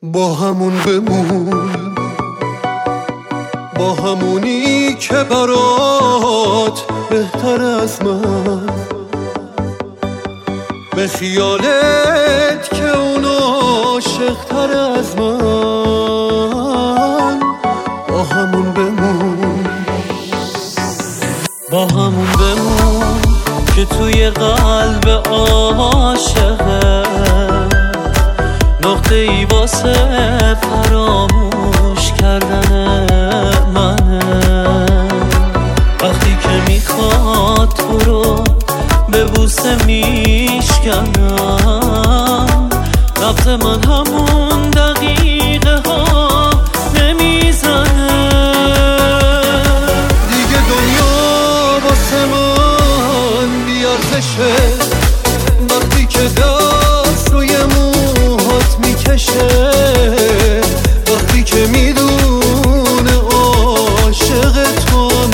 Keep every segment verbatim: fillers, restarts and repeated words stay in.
با همون بمون، با همونی که برات بهتر از من، به خیالت که اون عاشق‌تر از من. با همون بمون، با همون بمون که توی قلب عاشقه نقطه ای واسه فراموش کردن منه. وقتی که میخواد تو رو به بوسه میشکنم، نبض من همون دقیقه ها نمیزنه. دیگه دنیا واسه من بیارزشه وقتی که دست روی موهات میکشه، وقتی که میدونه عاشق توام،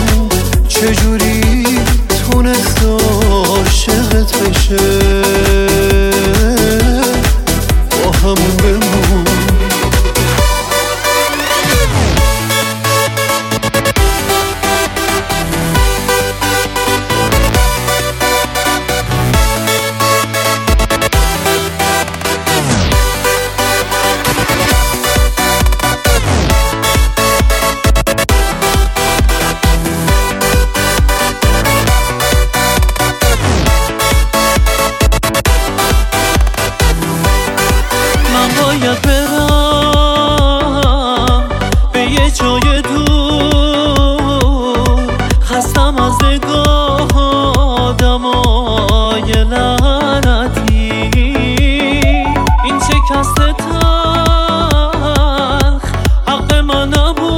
چجوری تونست عاشقت بشه. با همون بمون، باید برم به یه جای دور، خستم از نگاه آدمای لعنتی. این شکست تلخ حق من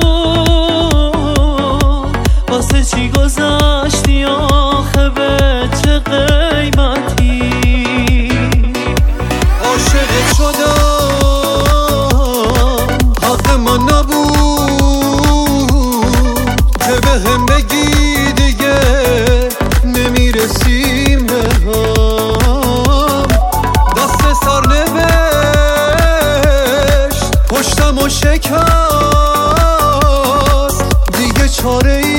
نبود، واسه چی گذشتی آخه به چه قیمتی. عاشقت شدم که به هم بگی دیگه نمیرسیم به هم. دست سرنوشت پشتم و شکست، دیگه چاره ای